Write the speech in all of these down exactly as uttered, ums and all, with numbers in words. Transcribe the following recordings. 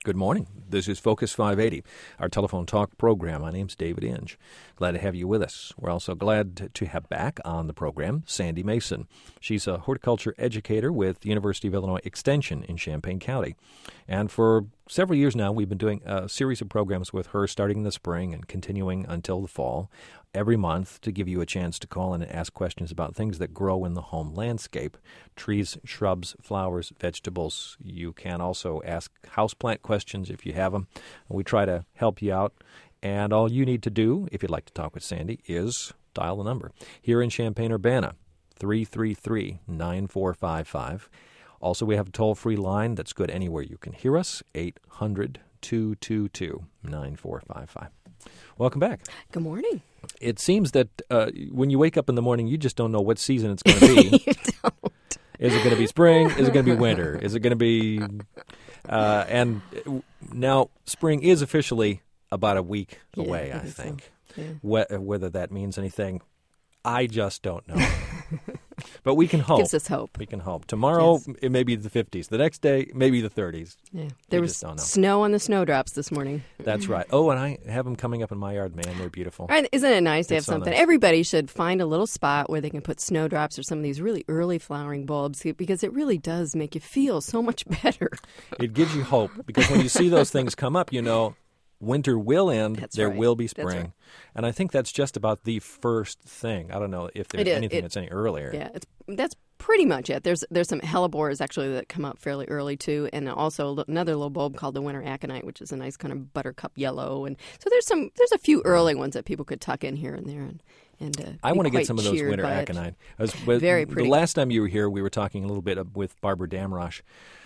Good morning. This is Focus five eighty, our telephone talk program. My name's David Inge. Glad to have you with us. We're also glad to have back on the program Sandy Mason. She's a horticulture educator with the University of Illinois Extension in Champaign County. And for several years now, we've been doing a series of programs with her starting in the spring and continuing until the fall, every month to give you a chance to call in and ask questions about things that grow in the home landscape, trees, shrubs, flowers, vegetables. You can also ask houseplant questions if you have them. We try to help you out. And all you need to do, if you'd like to talk with Sandy, is dial the number. Here in Champaign-Urbana, three three three, nine four five five. Also, we have a toll-free line that's good anywhere you can hear us, eight hundred, two two two, nine four five five. Welcome back. Good morning. It seems that uh, when you wake up in the morning, you just don't know what season it's going to be. You don't. Is it going to be spring? Is it going to be winter? Is it going to be... Uh, and now spring is officially about a week Yeah, away, I I think so. think. Yeah. Wh- whether that means anything, I just don't know. But we can hope. Gives us hope. We can hope. Tomorrow, Yes. it may be the fifties. The next day, maybe the thirties. Yeah. There We was just don't know. snow on the snowdrops this morning. That's right. Oh, and I have them coming up in my yard, man. They're beautiful. Right, isn't it nice to It's have so something? nice. Everybody should find a little spot where they can put snowdrops or some of these really early flowering bulbs because it really does make you feel so much better. It gives you hope because when you see those things come up, you know, winter will end. That's there right. will be That's spring. right. And I think that's just about the first thing. I don't know if there's It is. anything It- that's any earlier. Yeah, it's that's pretty much it. There's there's some hellebores actually that come up fairly early too, and also l- another little bulb called the winter aconite, which is a nice kind of buttercup yellow. And so there's some there's a few early ones that people could tuck in here and there, and and uh, I be want to get quite some of those cheered winter by it. aconite. I was, but Very The pretty. last time you were here, we were talking a little bit of- with Barbara Damrosch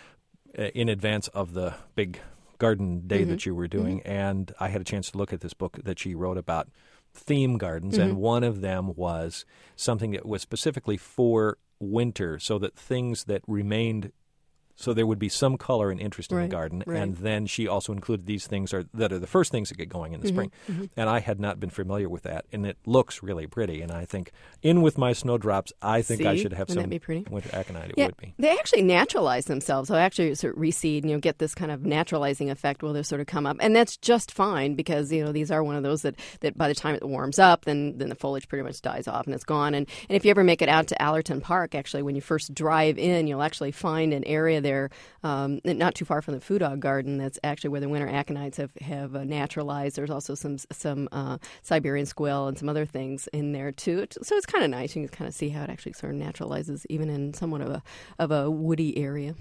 uh, in advance of the big garden day Mm-hmm. that you were doing, and I had a chance to look at this book that she wrote about theme gardens, Mm-hmm. and one of them was something that was specifically for winter, so that things that remained, so there would be some color and interest in Right, the garden, right. and then she also included these things are that are the first things that get going in the spring, and I had not been familiar with that, and it looks really pretty, and I think in with my snowdrops, I think I See? should have Wouldn't some that be pretty? winter aconite. It Yeah, would be. they actually naturalize themselves. So actually sort of reseed and you know, get this kind of naturalizing effect where they sort of come up. And that's just fine because, you know, these are one of those that, that by the time it warms up, then then the foliage pretty much dies off and it's gone. And, and if you ever make it out to Allerton Park, actually, when you first drive in, you'll actually find an area there um, not too far from the Foodog Garden that's actually where the winter aconites have, have uh, naturalized. There's also some some uh, Siberian squill and some other things in there, too. So it's kind of nice. You can kind of see how it actually sort of naturalizes even in somewhat of a of a woody area.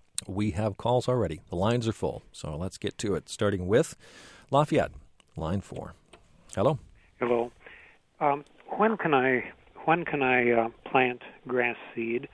We have calls already. The lines are full, so let's get to it. Starting with Lafayette, line four. Hello. Hello. Um, when can I when can I uh, plant grass seed?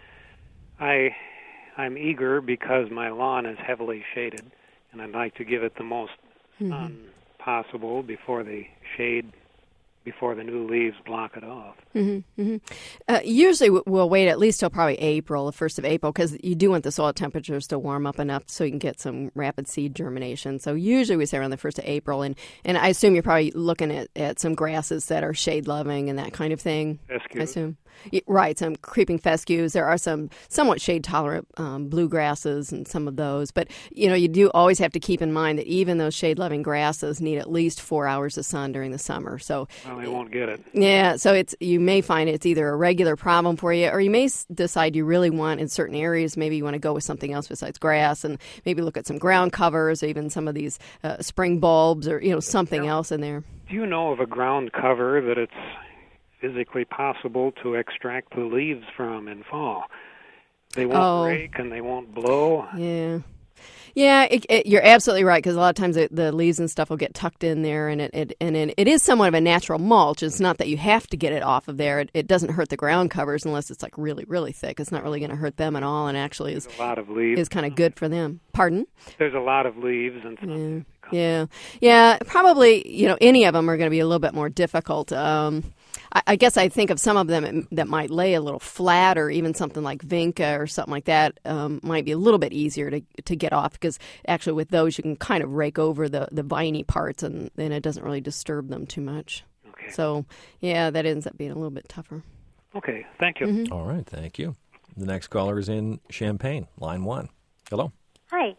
I I'm eager because my lawn is heavily shaded, and I'd like to give it the most sun possible before the shade before the new leaves block it off. Mm-hmm, mm-hmm. Uh, usually w- we'll wait at least till probably April, the first of April, because you do want the soil temperatures to warm up enough so you can get some rapid seed germination. So usually we say around the first of April, and, and I assume you're probably looking at, at some grasses that are shade-loving and that kind of thing. Fescue. I assume. Y- Right, some creeping fescues. There are some somewhat shade-tolerant um, bluegrasses and some of those. But, you know, you do always have to keep in mind that even those shade-loving grasses need at least four hours of sun during the summer. So Well, they won't get it. yeah, so it's you may find it's either a regular problem for you, or you may s- decide you really want in certain areas. Maybe you want to go with something else besides grass, and maybe look at some ground covers, or even some of these uh, spring bulbs, or you know something else in there. Do you know of a ground cover that it's physically possible to extract the leaves from in fall? They won't Oh. break and they won't blow. Yeah. Yeah, it, it, you're absolutely right, because a lot of times it, the leaves and stuff will get tucked in there, and it, it and it, it is somewhat of a natural mulch. It's not that you have to get it off of there. It, it doesn't hurt the ground covers unless it's like really, really thick. It's not really going to hurt them at all, and actually is There's a lot of leaves. is kind of good for them. Pardon? There's a lot of leaves and stuff. Yeah, yeah, yeah. Probably, you know, any of them are going to be a little bit more difficult. Um, I, I guess I think of some of them that might lay a little flat, or even something like vinca or something like that um, might be a little bit easier to to get off, because actually with those you can kind of rake over the the viney parts, and then it doesn't really disturb them too much. Okay. So yeah, that ends up being a little bit tougher. Okay, thank you. Mm-hmm. All right, thank you. The next caller is in Champaign, line one. Hello. Hi.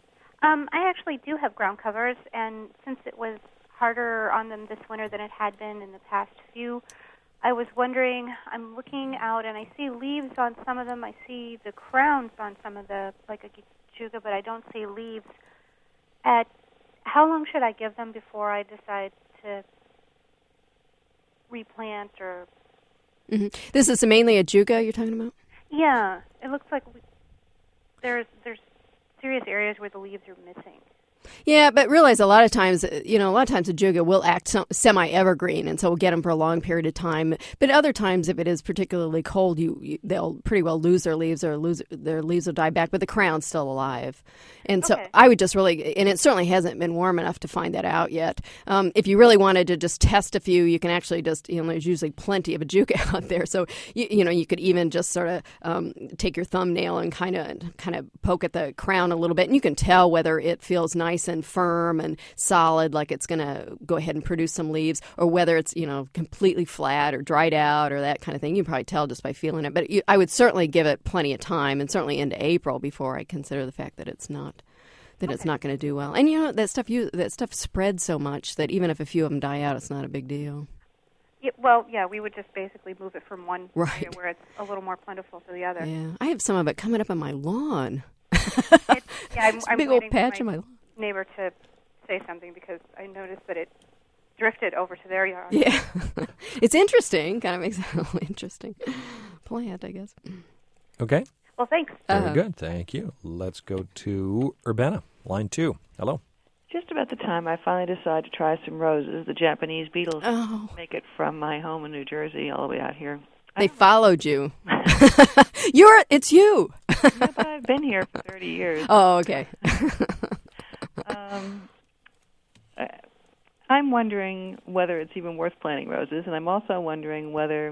Um, I actually do have ground covers, and since it was harder on them this winter than it had been in the past few, I was wondering, I'm looking out and I see leaves on some of them. I see the crowns on some of the, like a Gijuga, but I don't see leaves. At how long should I give them before I decide to replant or... Mm-hmm. This is mainly a Gijuga you're talking about? Yeah, it looks like we, there's there's serious areas where the leaves are missing. Yeah, but realize a lot of times, you know, a lot of times a Gijuga will act semi-evergreen, and so we'll get them for a long period of time. But other times, if it is particularly cold, you, you they'll pretty well lose their leaves, or lose their leaves will die back, but the crown's still alive. And so okay. I would just really, and it certainly hasn't been warm enough to find that out yet. Um, if you really wanted to just test a few, you can actually just, you know, there's usually plenty of a Gijuga out there. So, you, you know, you could even just sort of um, take your thumbnail and kind of kind of poke at the crown a little bit, and you can tell whether it feels nice and firm and solid, like it's going to go ahead and produce some leaves, or whether it's, you know, completely flat or dried out or that kind of thing. You can probably tell just by feeling it. But you, I would certainly give it plenty of time, and certainly into April, before I consider the fact that it's not that okay. it's not going to do well. And you know, that stuff you that stuff spreads so much that even if a few of them die out, it's not a big deal. Yeah, well, yeah, we would just basically move it from one right. area where it's a little more plentiful to the other. Yeah, I have some of it coming up on my lawn. It's, yeah, I'm, it's a I'm big old patch on my lawn. Neighbor to say something because I noticed that it drifted over to their yard. Yeah, it's interesting. Kind of makes it a little interesting plant, I guess. Okay. Well, thanks. Very uh-huh. good. Thank you. Let's go to Urbana, line two. Hello. Just about the time I finally decided to try some roses, the Japanese beetles oh. make it from my home in New Jersey all the way out here. They followed you. You're. It's you. No, but I've been here for thirty years. Oh, okay. um, I, I'm wondering whether it's even worth planting roses, and I'm also wondering whether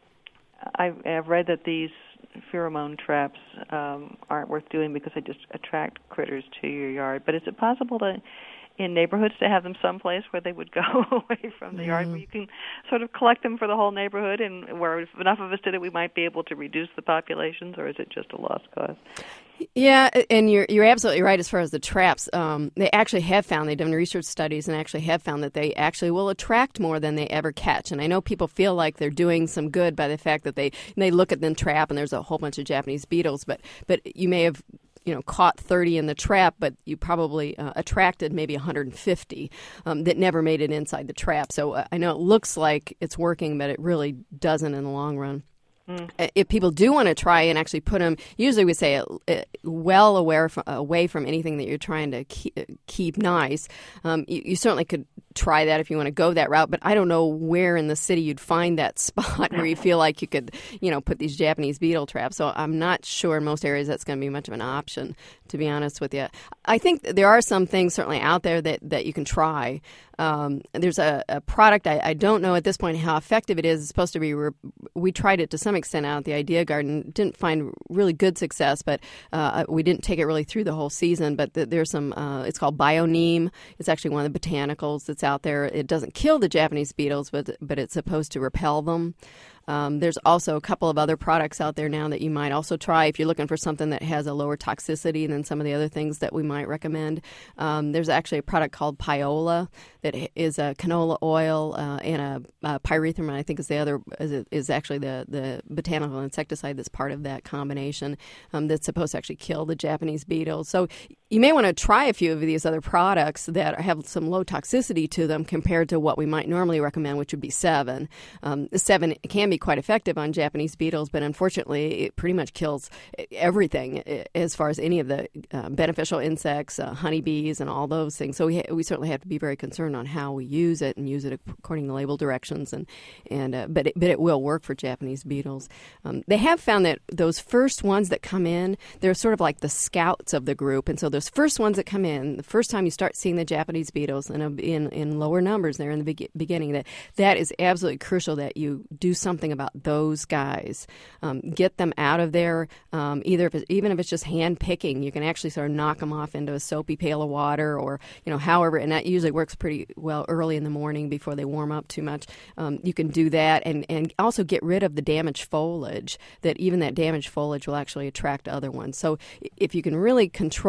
I've, I've read that these pheromone traps um, aren't worth doing because they just attract critters to your yard. But is it possible to, in neighborhoods, to have them someplace where they would go away from the mm. yard, where you can sort of collect them for the whole neighborhood, and where if enough of us did it, we might be able to reduce the populations, or is it just a lost cause? Yeah, and you're you're absolutely right as far as the traps. Um, they actually have found, they've done research studies and actually have found that they actually will attract more than they ever catch. And I know people feel like they're doing some good by the fact that they they look at the trap and there's a whole bunch of Japanese beetles, but but you may have you know, caught thirty in the trap, but you probably uh, attracted maybe one hundred fifty um, that never made it inside the trap. So uh, I know it looks like it's working, but it really doesn't in the long run. Mm. If people do want to try and actually put them, usually we say uh, well aware from, away from anything that you're trying to keep, keep nice. Um, you, you certainly could try that if you want to go that route, but I don't know where in the city you'd find that spot where you feel like you could, you know, put these Japanese beetle traps. So I'm not sure in most areas that's going to be much of an option, to be honest with you. I think there are some things certainly out there that, that you can try. Um, there's a, a product, I, I don't know at this point how effective it is. It's supposed to be, re- we tried it to some extent out at the Idea Garden. Didn't find really good success, but uh, we didn't take it really through the whole season. But th- there's some, uh, it's called BioNeem. It's actually one of the botanicals that's out there. It doesn't kill the Japanese beetles, but but it's supposed to repel them. Um, there's also a couple of other products out there now that you might also try if you're looking for something that has a lower toxicity than some of the other things that we might recommend. Um, there's actually a product called Piola that is a canola oil uh, and a, a pyrethrum, I think is the other, is, is actually the, the botanical insecticide that's part of that combination um, that's supposed to actually kill the Japanese beetles. So you may want to try a few of these other products that have some low toxicity to them compared to what we might normally recommend, which would be Sevin. Um, Sevin can be quite effective on Japanese beetles, but unfortunately it pretty much kills everything as far as any of the uh, beneficial insects, uh, honeybees, and all those things. So we ha- we certainly have to be very concerned on how we use it and use it according to label directions. And and uh, but it, but it will work for Japanese beetles. Um, they have found that those first ones that come in, they're sort of like the scouts of the group, and so those first ones that come in, the first time you start seeing the Japanese beetles in a, in, in lower numbers there in the be- beginning, that that is absolutely crucial that you do something about those guys. Um, get them out of there, um, either if it's, even if it's just hand picking, you can actually sort of knock them off into a soapy pail of water, or you know, however, and that usually works pretty well early in the morning before they warm up too much. Um, you can do that, and, and also get rid of the damaged foliage, that even that damaged foliage will actually attract other ones. So if you can really control those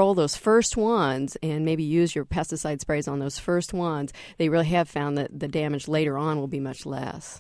first ones and maybe use your pesticide sprays on those first ones, they really have found that the damage later on will be much less.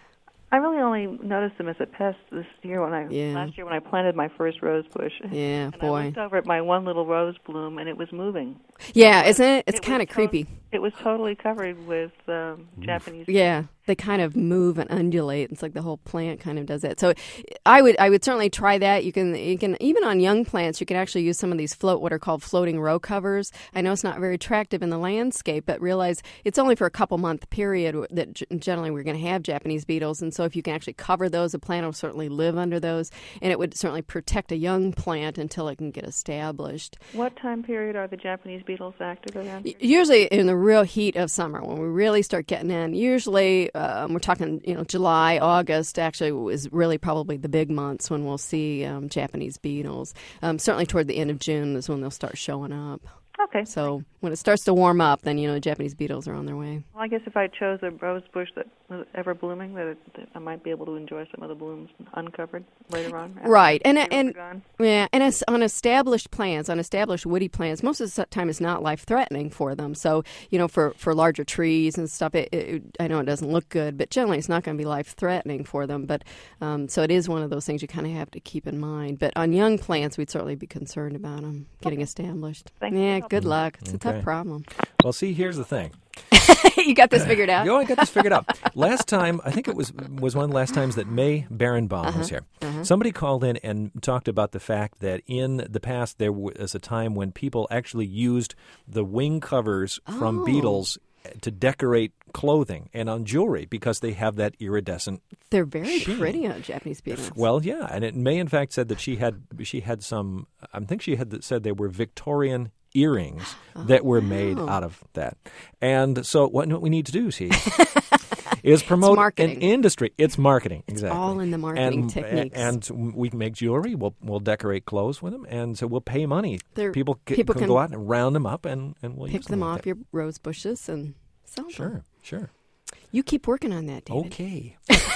I really only noticed them as a pest this year when I Yeah. last year when I planted my first rose bush. Yeah, and boy. I looked over at my one little rose bloom and it was moving. Yeah, isn't it? It's It kind of was creepy. To- it was totally covered with um, Japanese. Yeah, they kind of move and undulate. It's like the whole plant kind of does that. So, I would I would certainly try that. You can you can even on young plants, you can actually use some of these float what are called floating row covers. I know it's not very attractive in the landscape, but realize it's only for a couple month period that g- generally we're going to have Japanese beetles. And so, if you can actually cover those, a plant will certainly live under those, and it would certainly protect a young plant until it can get established. What time period are the Japanese beetles active around? Usually in the real heat of summer, when we really start getting in. Usually, um, we're talking, you know, July, August. Actually, is really probably the big months when we'll see um, Japanese beetles. Um, certainly, toward the end of June is when they'll start showing up. Okay. So when it starts to warm up, then you know Japanese beetles are on their way. Well, I guess if I chose a rose bush that was ever blooming, that, it, that I might be able to enjoy some of the blooms uncovered later on. after Right, and the beetles and are gone. yeah, and it's on established plants, on established woody plants, most of the time it's not life threatening for them. So you know, for, for larger trees and stuff, it, it, I know it doesn't look good, but generally it's not going to be life threatening for them. But um, so it is one of those things you kind of have to keep in mind. But on young plants, we'd certainly be concerned about them getting established. Thank you. Yeah, good luck. It's a Okay. tough problem. Well, see, here's the thing. You got this figured out? You only got this figured out. Last time, I think it was was one of the last times that May Barenbaum Uh-huh. was here. Somebody called in and talked about the fact that in the past there was a time when people actually used the wing covers from Oh. beetles to decorate clothing and on jewelry because they have that iridescent. They're very Sheen. pretty on Japanese beetles. Well, yeah, and it May in fact said that she had she had some. I think she had said they were Victorian earrings that were made wow. out of that. And so what, what we need to do, see, is promote an marketing. industry. It's marketing, exactly. all in the marketing and, techniques. And we can make jewelry. We'll we'll decorate clothes with them, and so we'll pay money. They're- people c- people can, can go out and round them up, and, and we'll Pick use them like off that. your rose bushes and sell them. Sure, sure. You keep working on that, David. Okay.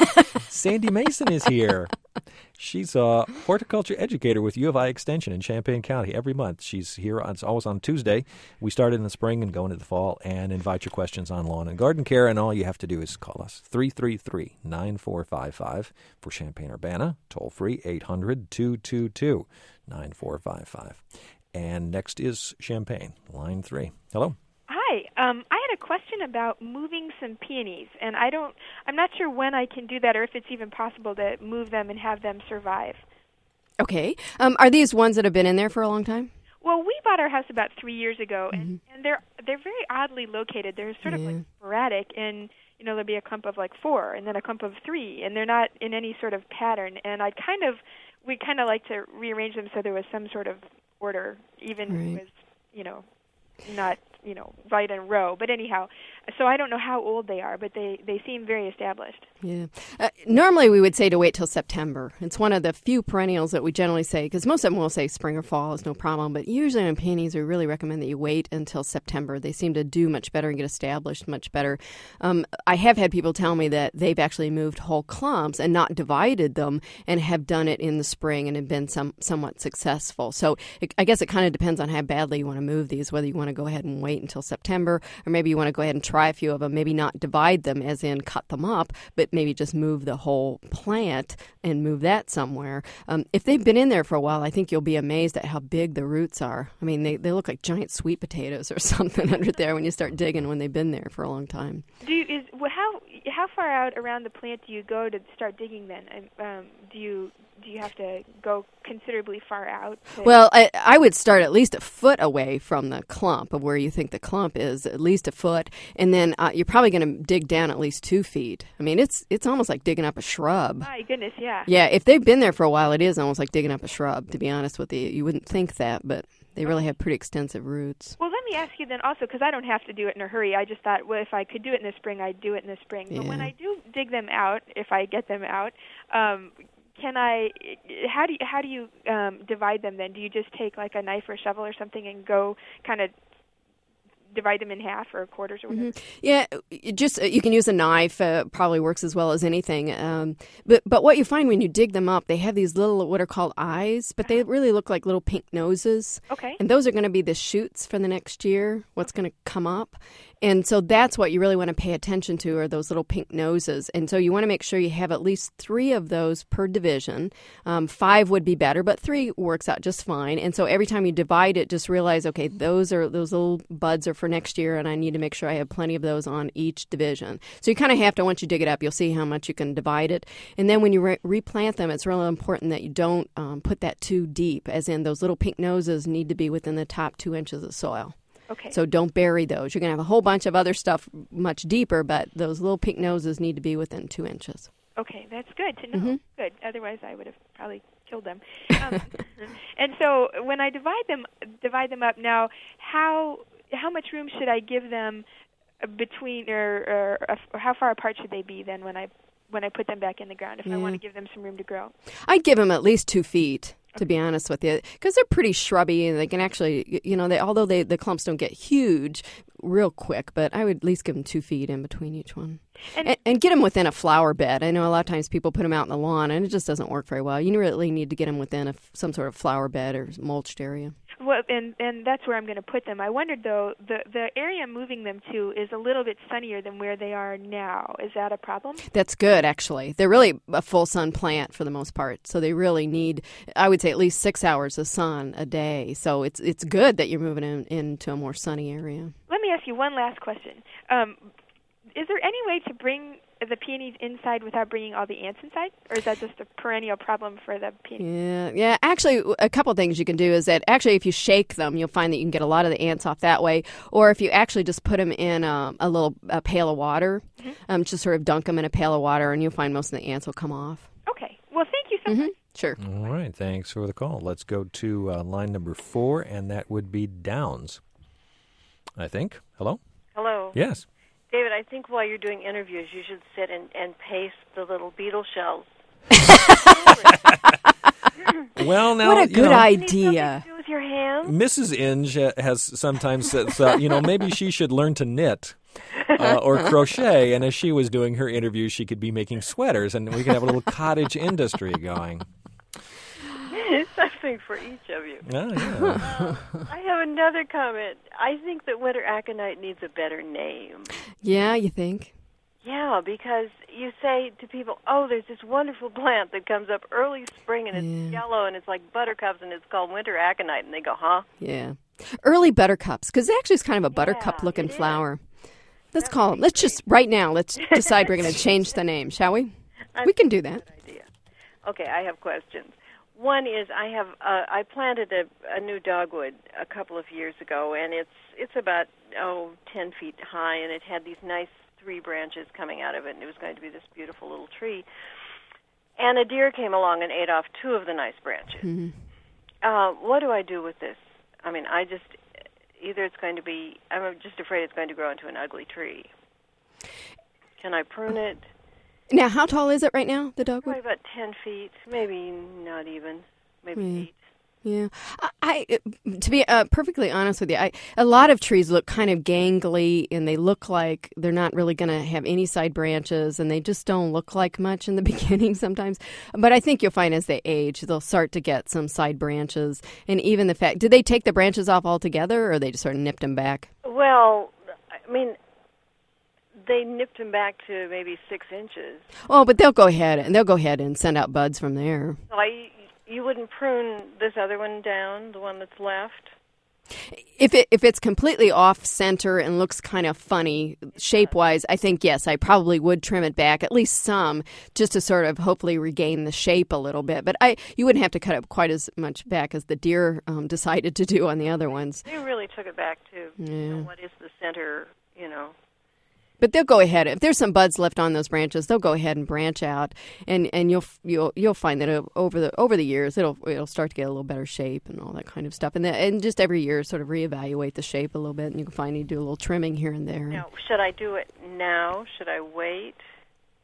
Sandy Mason is here. She's a horticulture educator with U of I Extension in Champaign County every month. She's here. On, it's always on Tuesday. We start in the spring and go into the fall and invite your questions on lawn and garden care. And all you have to do is call us, three three three, nine four five five for Champaign-Urbana, toll free, eight hundred, two two two, nine four five five. And next is Champaign, line three. Hello. Hi. Um, I had a question about moving some peonies, and I don't. I'm not sure when I can do that, or if it's even possible to move them and have them survive. Okay. Um, are these ones that have been in there for a long time? Well, we bought our house about three years ago, and, and they're they're very oddly located. They're sort of Yeah. like sporadic, and you know there'll be a clump of like four, and then a clump of three, and they're not in any sort of pattern. And I'd kind of we kind of like to rearrange them so there was some sort of order, even if Right. it was you know not you know right in a row. But anyhow, so I don't know how old they are, but they they seem very established. Yeah. Uh, normally, we would say to wait till September. It's one of the few perennials that we generally say, because most of them will say spring or fall is no problem. But usually on peonies, we really recommend that you wait until September. They seem to do much better and get established much better. Um, I have had people tell me that they've actually moved whole clumps and not divided them and have done it in the spring and have been some somewhat successful. So it, I guess it kind of depends on how badly you want to move these, whether you want to go ahead and wait until September, or maybe you want to go ahead and try a few of them, maybe not divide them as in cut them up, but maybe just move the whole plant and move that somewhere. Um, if they've been in there for a while, I think you'll be amazed at how big the roots are. I mean, they, they look like giant sweet potatoes or something under there when you start digging when they've been there for a long time. Do you, is well, how how far out around the plant do you go to start digging then? Um, do you do you have to go considerably far out? To... Well, I, I would start at least a foot away from the clump of where you think the clump is, at least a foot, and then uh, you're probably going to dig down at least two feet. I mean, it's it's almost like digging up a shrub. My goodness, yeah. Yeah, if they've been there for a while, it is almost like digging up a shrub, to be honest with you. You wouldn't think that, but they really have pretty extensive roots. Well, let me ask you then also, because I don't have to do it in a hurry. I just thought, well, if I could do it in the spring, I'd do it in the spring. But when Yeah. I do dig them out, if I get them out, um, can I? How do you, how do you um, divide them then? Do you just take like a knife or shovel or something and go kind of divide them in half or quarters or whatever? Mm-hmm. Yeah, it just you can use a knife. Uh, probably works as well as anything. Um, but but what you find when you dig them up, they have these little what are called eyes, but they really look like little pink noses. Okay. And those are going to be the shoots for the next year. What's going to come up, and so that's what you really want to pay attention to are those little pink noses. And so you want to make sure you have at least three of those per division. Um, five would be better, but three works out just fine. And so every time you divide it, just realize, okay, those are those little buds are for next year, and I need to make sure I have plenty of those on each division. So you kind of have to, once you dig it up, you'll see how much you can divide it. And then when you re- replant them, it's really important that you don't um, put that too deep, as in those little pink noses need to be within the top two inches of soil. Okay. So don't bury those. You're going to have a whole bunch of other stuff much deeper, but those little pink noses need to be within two inches. Okay, that's good to know. Mm-hmm. Good. Otherwise, I would have probably killed them. Um, and so, when I divide them, divide them up now, how how much room should I give them between, or, or, or how far apart should they be then when I when I put them back in the ground? If yeah. I want to give them some room to grow, I'd give them at least two feet. To be honest with you, because they're pretty shrubby and they can actually, you know, they although they the clumps don't get huge real quick, but I would at least give them two feet in between each one. And, and, and get them within a flower bed. I know a lot of times people put them out in the lawn and it just doesn't work very well. You really need to get them within a, some sort of flower bed or mulched area. Well, and and that's where I'm going to put them. I wondered though, the the area I'm moving them to is a little bit sunnier than where they are now. Is that a problem? That's good, actually. They're really a full sun plant for the most part, so they really need, I would say, at least six hours of sun a day. So it's it's good that you're moving them into a more sunny area. Let me ask you one last question. Um, is there any way to bring the peonies inside without bringing all the ants inside, or is that just a perennial problem for the peonies? Yeah, yeah. Actually, a couple of things you can do is that actually, if you shake them, you'll find that you can get a lot of the ants off that way. Or if you actually just put them in a, a little a pail of water, mm-hmm. um, just sort of dunk them in a pail of water, and you'll find most of the ants will come off. Okay. Well, thank you so mm-hmm. much. Sure. All right. Thanks for the call. Let's go to uh, line number four, and that would be Downs, I think. Hello? Hello. Yes. David, I think while you're doing interviews, you should sit and, and paste the little beetle shells. Well, now, what a you good know, idea. To do with your hands? Missus Inge uh, has sometimes said, uh, you know, maybe she should learn to knit uh, or crochet. And as she was doing her interview, she could be making sweaters, and we could have a little cottage industry going. Something for each of you. Oh, yeah. uh, I have another comment. I think that winter aconite needs a better name. Yeah, you think? Yeah, because you say to people, oh, there's this wonderful plant that comes up early spring and it's yeah. yellow and it's like buttercups and it's called winter aconite. And they go, huh? Yeah. Early buttercups, because it actually is kind of a buttercup-looking yeah, flower. Let's That call them. Let's just, right now, let's decide we're going to change the name, shall we? I We can do that. Good idea. Okay, I have questions. One is I have uh, I planted a, a new dogwood a couple of years ago, and it's it's about oh ten feet high, and it had these nice three branches coming out of it, and it was going to be this beautiful little tree. And a deer came along and ate off two of the nice branches. Mm-hmm. Uh, what do I do with this? I mean, I just either it's going to be I'm just afraid it's going to grow into an ugly tree. Can I prune it? Now, how tall is it right now, the dogwood? Probably about ten feet, maybe not even, maybe Yeah. eight. Yeah, I, I to be uh, perfectly honest with you, I, a lot of trees look kind of gangly, and they look like they're not really going to have any side branches, and they just don't look like much in the beginning sometimes. But I think you'll find as they age, they'll start to get some side branches, and even the fact, did they take the branches off altogether, or they just sort of nipped them back? Well, I mean, they nipped them back to maybe six inches. Oh, but they'll go ahead and they'll go ahead and send out buds from there. So I, you wouldn't prune this other one down, the one that's left? If it if it's completely off center and looks kind of funny shape wise, I think yes, I probably would trim it back at least some, just to sort of hopefully regain the shape a little bit. But I you wouldn't have to cut it quite as much back as the deer um, decided to do on the other ones. They really took it back to Yeah. you know, what is the center, you know. But they'll go ahead. If there's some buds left on those branches, they'll go ahead and branch out, and, and you'll you'll you'll find that it, over the over the years it'll it'll start to get a little better shape and all that kind of stuff. And the, and just every year, sort of reevaluate the shape a little bit, and you can find you do a little trimming here and there. Now, should I do it now? Should I wait?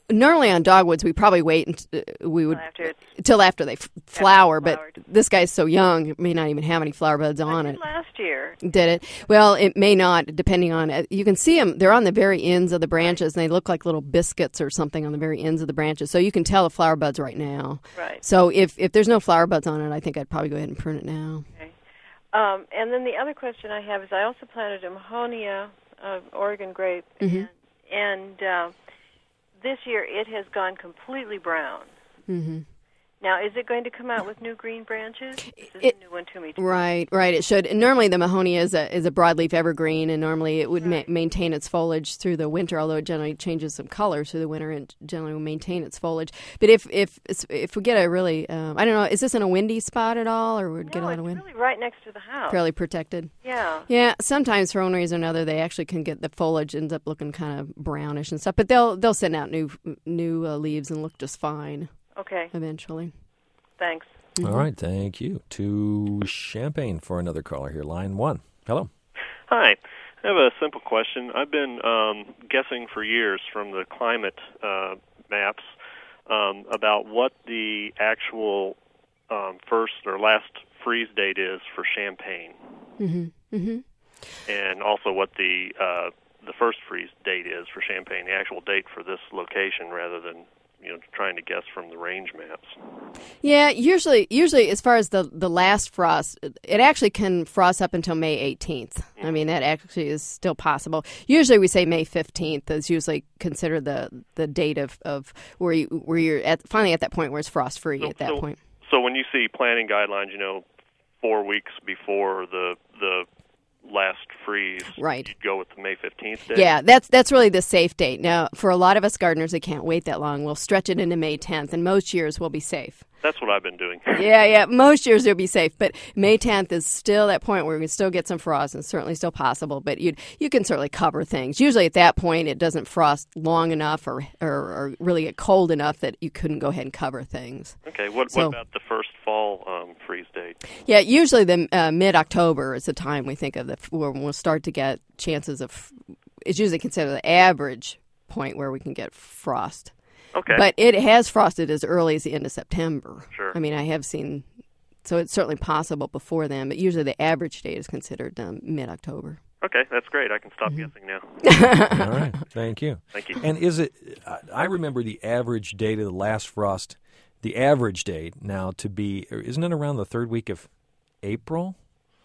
Normally on dogwoods, we probably wait and uh, we would After it's till after they f- flower. But flowered. this guy's so young, it may not even have any flower buds on I it. did last year. Did it? Well, it may not, depending on it. You can see them. They're on the very ends of the branches, and they look like little biscuits or something on the very ends of the branches. So you can tell the flower buds right now. Right. So if, if there's no flower buds on it, I think I'd probably go ahead and prune it now. Okay. Um, and then the other question I have is I also planted a Mahonia, uh, Oregon grape, Mm-hmm. and, and uh, this year it has gone completely brown. Mm-hmm. Now, is it going to come out with new green branches? This is It- a new one to me. Right, right. It should. And normally, the Mahonia is a is a broadleaf evergreen, and normally it would Right. ma- maintain its foliage through the winter. Although it generally changes some colors through the winter, and generally will maintain its foliage. But if if if we get a really, um, I don't know, is this in a windy spot at all, or would No, get a lot it's of wind? really right next to the house. Fairly protected. Yeah. Yeah, sometimes for one reason or another, they actually can get the foliage ends up looking kind of brownish and stuff. But they'll they'll send out new new uh, leaves and look just fine Okay. eventually. Thanks. Mm-hmm. All right, thank you. To Champaign for another caller here, line one. Hello. Hi. I have a simple question. I've been um, guessing for years from the climate uh, maps um, about what the actual um, first or last freeze date is for Champaign, Mm-hmm. Mm-hmm. and also what the uh, the first freeze date is for Champaign, the actual date for this location, rather than you know trying to guess from the range maps. Yeah, usually, usually as far as the, the last frost, it actually can frost up until May eighteenth. I mean, that actually is still possible. Usually we say May fifteenth is usually considered the, the date of, of where, you, where you're at, finally at that point where it's frost-free So- at that so- point. So when you see planting guidelines, you know, four weeks before the the last freeze, Right. you'd go with the May fifteenth date? Yeah, that's that's really the safe date. Now, for a lot of us gardeners that can't wait that long, we'll stretch it into May tenth, and most years we'll be safe. That's what I've been doing. Yeah, yeah, most years they'll be safe, but May tenth is still that point where we can still get some frost, and it's certainly still possible, but you you can certainly cover things. Usually at that point it doesn't frost long enough or, or, or really get cold enough that you couldn't go ahead and cover things. Okay, what, So- what about the first fall um, freeze date? Yeah, usually the uh, mid-October is the time we think of the, where we'll start to get chances of, it's usually considered the average point where we can get frost. Okay. But it has frosted as early as the end of September. Sure. I mean, I have seen, so it's certainly possible before then, but usually the average date is considered um, mid-October. Okay, that's great. I can stop Mm-hmm. guessing now. All right, thank you. Thank you. And is it, I- I remember the average date of the last frost, the average date now to be, isn't it around the third week of April?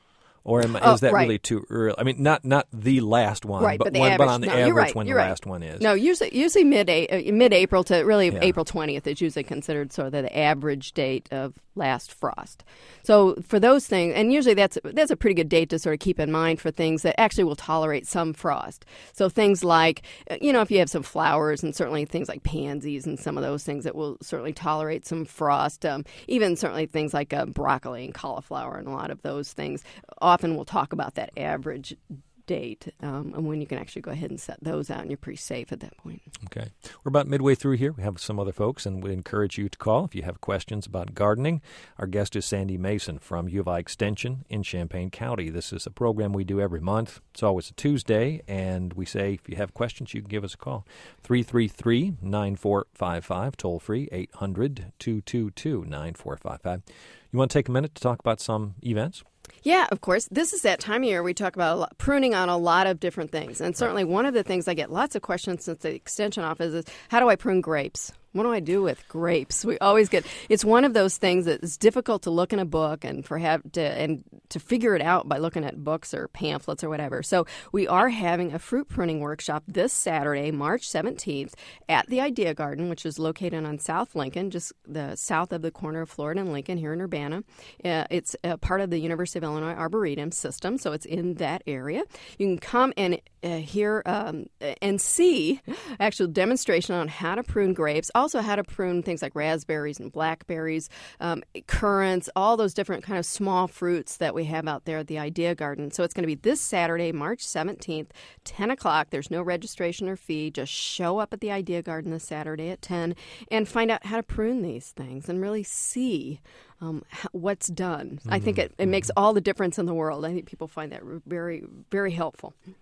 Or am, Oh, is that right. really too early? I mean, not not the last one, Right, but, but the one, but average. on the No, you're average right, when the you're right. last one is. No, usually usually mid uh, mid April to really Yeah. April twentieth is usually considered sort of the average date of last frost. So for those things, and usually that's that's a pretty good date to sort of keep in mind for things that actually will tolerate some frost. So things like, uh, you know, if you have some flowers and certainly things like pansies and some of those things that will certainly tolerate some frost. Um, even certainly things like uh, broccoli and cauliflower and a lot of those things. Often we'll talk about that average date um, and when you can actually go ahead and set those out, and you're pretty safe at that point. Okay. We're about midway through here. We have some other folks, and we encourage you to call if you have questions about gardening. Our guest is Sandy Mason from U of I Extension in Champaign County. This is a program we do every month. It's always a Tuesday, and we say if you have questions, you can give us a call. three three three, nine four five five, toll free, eight hundred, two two two, nine four five five. You want to take a minute to talk about some events? Yeah, of course. This is that time of year we talk about a lot, pruning on a lot of different things. And certainly one of the things I get lots of questions since the Extension office is, how do I prune grapes? What do I do with grapes? We always get, it's one of those things that is difficult to look in a book and for have to, and to figure it out by looking at books or pamphlets or whatever. So we are having a fruit pruning workshop this Saturday, March seventeenth, at the Idea Garden, which is located on South Lincoln, just the south of the corner of Florida and Lincoln here in Urbana. Uh, it's a part of the University of Illinois Arboretum system, so it's in that area. You can come and uh, hear um, and see actual demonstration on how to prune grapes, also how to prune things like raspberries and blackberries, um, currants, all those different kind of small fruits that we have out there at the Idea Garden. So it's going to be this Saturday, March seventeenth, ten o'clock. There's no registration or fee. Just show up at the Idea Garden this Saturday at ten and find out how to prune these things and really see Um, what's done. Mm-hmm. I think it, it makes all the difference in the world. I think people find that very, very helpful.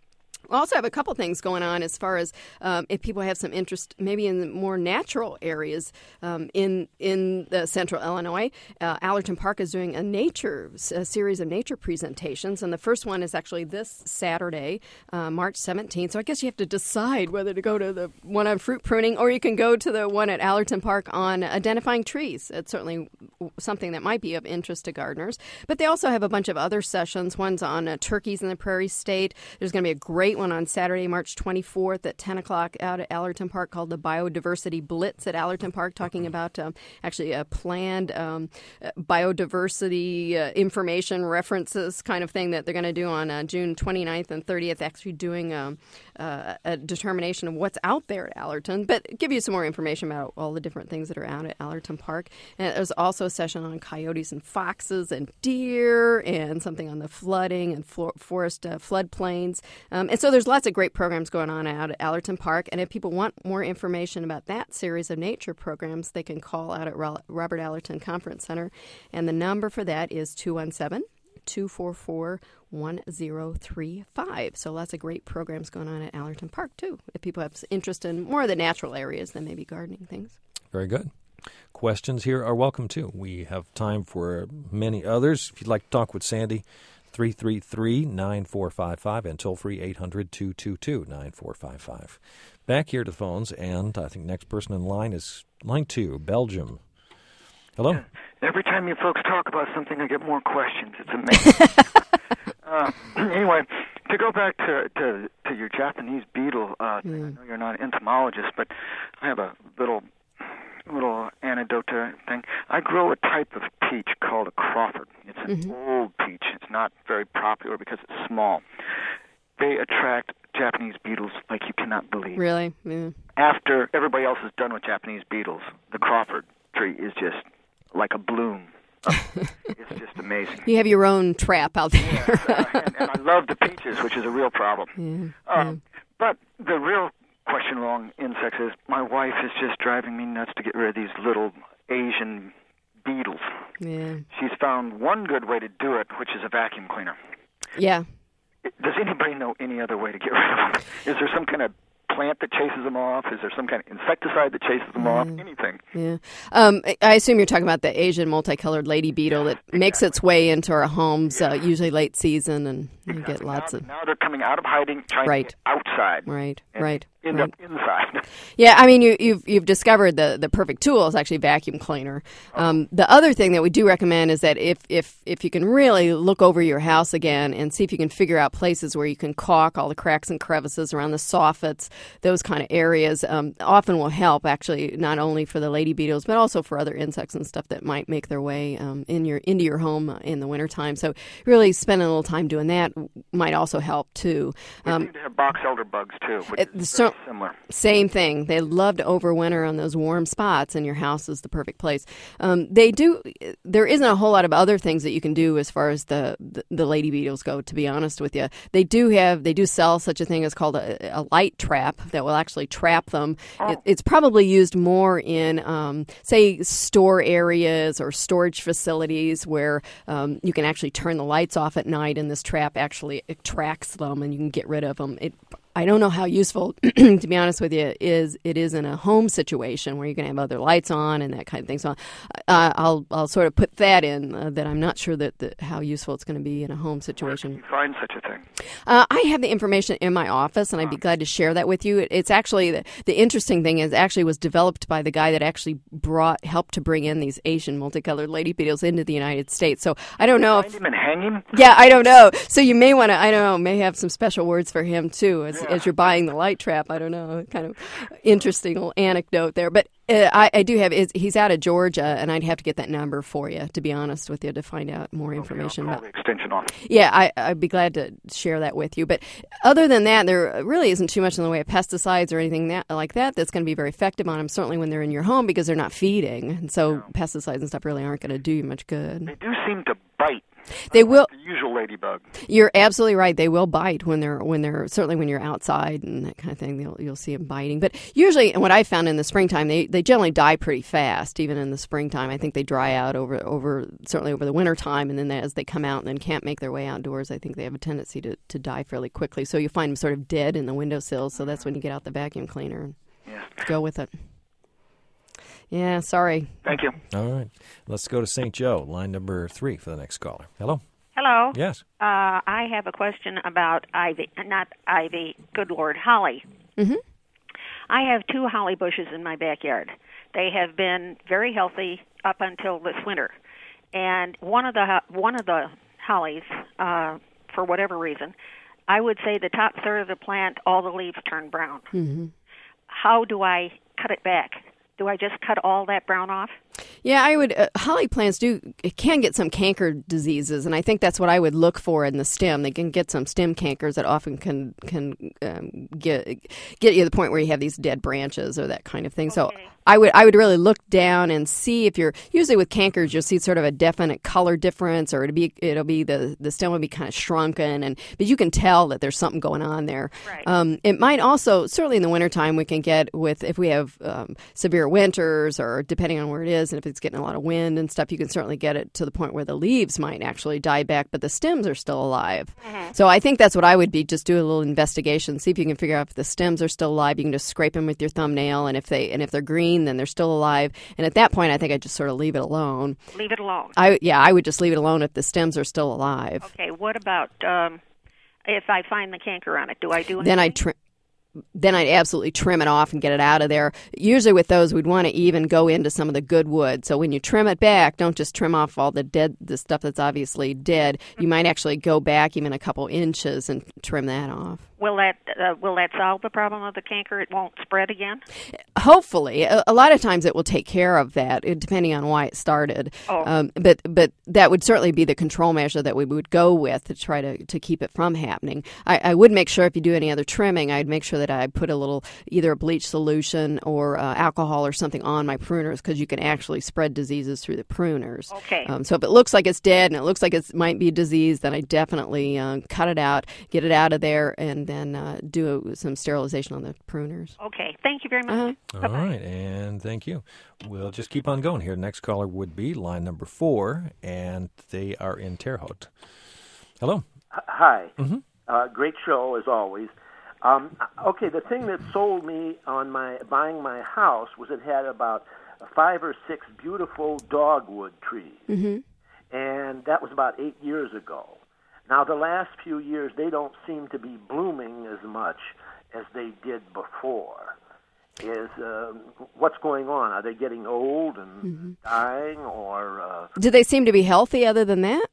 We also have a couple things going on as far as um, if people have some interest maybe in the more natural areas um, in in the central Illinois. Uh, Allerton Park is doing a nature a series of nature presentations, and the first one is actually this Saturday, uh, March seventeenth. So I guess you have to decide whether to go to the one on fruit pruning or you can go to the one at Allerton Park on identifying trees. It's certainly something that might be of interest to gardeners. But they also have a bunch of other sessions. One's on uh, turkeys in the Prairie State. There's going to be a great one on Saturday, March twenty-fourth at ten o'clock out at Allerton Park called the Biodiversity Blitz at Allerton Park, talking about um, actually a planned um, biodiversity uh, information references kind of thing that they're going to do on uh, June twenty-ninth and thirtieth, actually doing um, uh, a determination of what's out there at Allerton, but give you some more information about all the different things that are out at Allerton Park. And there's also a session on coyotes and foxes and deer and something on the flooding and flo- forest uh, floodplains. Um, and so there's lots of great programs going on out at Allerton Park. And if people want more information about that series of nature programs, they can call out at Robert Allerton Conference Center. And the number for that is two one seven, two four four, one zero three five. So lots of great programs going on at Allerton Park, too, if people have interest in more of the natural areas than maybe gardening things. Very good. Questions here are welcome, too. We have time for many others. If you'd like to talk with Sandy, three three three, nine four five five and toll-free eight hundred, two two two, nine four five five. Back here to the phones, and I think next person in line is line two, Belgium. Hello? Yeah. Every time you folks talk about something, I get more questions. It's amazing. uh, anyway, to go back to, to, to your Japanese beetle, uh, mm. I know you're not an entomologist, but I have a little little anecdote thing. I grow a type of peach called a Crawford. It's an mm-hmm. old peach. It's not very popular because it's small. They attract Japanese beetles like you cannot believe. Really? Yeah. After everybody else is done with Japanese beetles, the Crawford tree is just like a bloom. It's just amazing. You have your own trap out there. Yes, uh, and, and I love the peaches, which is a real problem. Yeah, um, yeah. But the real question along insects is my wife is just driving me nuts to get rid of these little Asian beetles. Yeah. She's found one good way to do it, which is a vacuum cleaner. Yeah. Does anybody know any other way to get rid of them? Is there some kind of plant that chases them off? Is there some kind of insecticide that chases them yeah. off? Anything. Yeah. Um, I assume you're talking about the Asian multicolored lady beetle yeah, that exactly. makes its way into our homes, yeah. uh, usually late season, and you exactly. get lots now, of... Now they're coming out of hiding, trying right. to get outside. Right, and right. End right. up inside. Yeah, I mean, you, you've you've discovered the, the perfect tool is actually vacuum cleaner. Um, the other thing that we do recommend is that if, if, if you can really look over your house again and see if you can figure out places where you can caulk all the cracks and crevices around the soffits, those kind of areas, um, often will help actually not only for the lady beetles but also for other insects and stuff that might make their way um, in your into your home in the wintertime. So really spending a little time doing that might also help too. Um, we seem to have box elder bugs too, which it, is so, similar. Same thing. They love to overwinter on those warm spots, and your house is the perfect place. Um, they do. There isn't a whole lot of other things that you can do as far as the, the, the lady beetles go, to be honest with you. They do have. They do sell such a thing as called a, a light trap that will actually trap them. Oh. It, it's probably used more in, um, say, store areas or storage facilities where um, you can actually turn the lights off at night, and this trap actually attracts them, and you can get rid of them. It, I don't know how useful, to be honest with you, is it is in a home situation where you're going to have other lights on and that kind of thing. So uh, I'll I'll sort of put that in uh, that I'm not sure that the, how useful it's going to be in a home situation. Where can you find such a thing? Uh, I have the information in my office, and I'd be glad to share that with you. It, it's actually the, the interesting thing is actually was developed by the guy that actually brought helped to bring in these Asian multicolored lady beetles into the United States. So I don't know find if him and hang him? Yeah, I don't know. So you may want to I don't know may have some special words for him too as, yeah. as you're buying the light trap. I don't know, kind of interesting little anecdote there, but. Uh, I, I do have. He's out of Georgia, and I'd have to get that number for you, to be honest with you, to find out more information. Okay, I'll call the extension off. Yeah, I, I'd be glad to share that with you. But other than that, there really isn't too much in the way of pesticides or anything that, like that that's going to be very effective on them, certainly when they're in your home, because they're not feeding. And so no. pesticides and stuff really aren't going to do you much good. They do seem to bite. They will. The usual ladybug. You're absolutely right. They will bite when they're when they're certainly when you're outside and that kind of thing. You'll you'll see them biting. But usually, what I found in the springtime, they, they generally die pretty fast. Even in the springtime, I think they dry out over over certainly over the winter time, and then as they come out and then can't make their way outdoors, I think they have a tendency to, to die fairly quickly. So you find them sort of dead in the windowsill. So that's when you get out the vacuum cleaner and yeah. go with it. Yeah, sorry. Thank you. All right. Let's go to Saint Joe, line number three for the next caller. Hello? Hello. Yes. Uh, I have a question about ivy, not ivy, good Lord, holly. Mm-hmm. I have two holly bushes in my backyard. They have been very healthy up until this winter. And one of the one of the hollies, uh, for whatever reason, I would say the top third of the plant, all the leaves turn brown. Mm-hmm. How do I cut it back? Do I just cut all that brown off? Yeah, I would. Uh, holly plants do it can get some canker diseases, and I think that's what I would look for in the stem. They can get some stem cankers that often can can um, get get you to the point where you have these dead branches or that kind of thing. Okay. So I would I would really look down and see if you're usually with cankers you'll see sort of a definite color difference, or it'll be it'll be the the stem will be kind of shrunken, and but you can tell that there's something going on there. Right. Um, it might also certainly in the wintertime we can get with if we have um, severe winters or depending on where it is, and if it's getting a lot of wind and stuff, you can certainly get it to the point where the leaves might actually die back, but the stems are still alive. Mm-hmm. So I think that's what I would be, just do a little investigation, see if you can figure out if the stems are still alive. You can just scrape them with your thumbnail, and if they and if they're green, then they're still alive. And at that point, I think I'd just sort of leave it alone. Leave it alone. I yeah, I would just leave it alone if the stems are still alive. Okay. What about um, if I find the canker on it? Do I do anything? Then I'd trim. Then I'd absolutely trim it off and get it out of there. Usually with those, we'd want to even go into some of the good wood. So when you trim it back, don't just trim off all the dead, the stuff that's obviously dead. You might actually go back even a couple inches and trim that off. Will that uh, will that solve the problem of the canker? It won't spread again? Hopefully. A, a lot of times it will take care of that, depending on why it started. Oh. Um, but but that would certainly be the control measure that we would go with to try to, to keep it from happening. I, I would make sure if you do any other trimming, I'd make sure that I put a little, either a bleach solution or uh, alcohol or something on my pruners, because you can actually spread diseases through the pruners. Okay. Um, so if it looks like it's dead and it looks like it might be diseased, then I definitely uh, cut it out, get it out of there, and then uh, do some sterilization on the pruners. Okay. Thank you very much. Uh-huh. All right, and thank you. We'll just keep on going here. Next caller would be line number four, and they are in Terre Haute. Hello. Hi. Mm-hmm. Uh, great show, as always. Um, okay, the thing that sold me on my buying my house was it had about five or six beautiful dogwood trees, Mm-hmm. and that was about eight years ago. Now, the last few years, they don't seem to be blooming as much as they did before. Is uh, what's going on? Are they getting old and Mm-hmm. dying, or? Uh, Do they seem to be healthy other than that?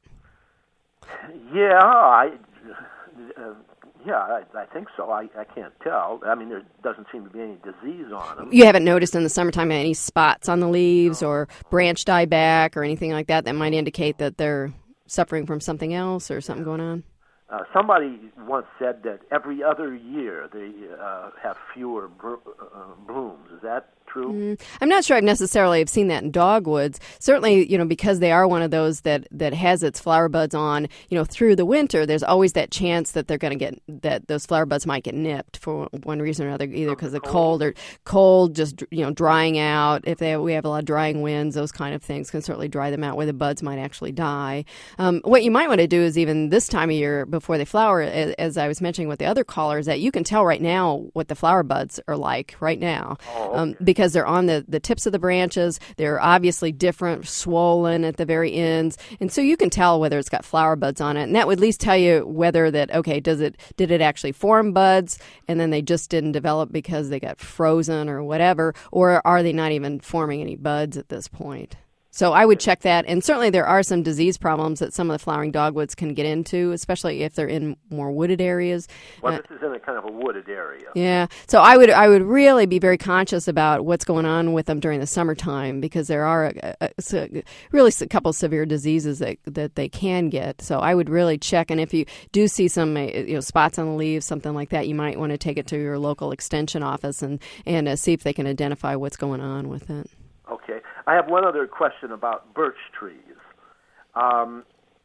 Yeah, I. Uh, yeah, I, I think so. I, I can't tell. I mean, there doesn't seem to be any disease on them. You haven't noticed in the summertime any spots on the leaves or branch dieback or anything like that that might indicate that they're suffering from something else or something going on? Uh, somebody once said that every other year they uh, have fewer br- uh, blooms. Is that true? Mm, I'm not sure I've necessarily have seen that in dogwoods. Certainly, you know, because they are one of those that, that has its flower buds on, you know, through the winter, there's always that chance that they're going to get, that those flower buds might get nipped for one reason or another, either because of the cold or cold, just, you know, drying out. If they have, we have a lot of drying winds, those kind of things can certainly dry them out where the buds might actually die. Um, what you might want to do is even this time of year before they flower, as, as I was mentioning with the other callers, that you can tell right now what the flower buds are like right now. Oh, okay. um, because they're on the, the tips of the branches. They're obviously different, swollen at the very ends. And so you can tell whether it's got flower buds on it. And that would at least tell you whether that, okay, does it did it actually form buds and then they just didn't develop because they got frozen or whatever, or are they not even forming any buds at this point? So I would check that. And certainly there are some disease problems that some of the flowering dogwoods can get into, especially if they're in more wooded areas. Well, Uh, this is in a kind of a wooded area. Yeah. So I would I would really be very conscious about what's going on with them during the summertime, because there are a, a, a, really a couple of severe diseases that, that they can get. So I would really check. And if you do see some you know spots on the leaves, something like that, you might want to take it to your local extension office and, and uh, see if they can identify what's going on with it. Okay. I have one other question about birch trees. Um,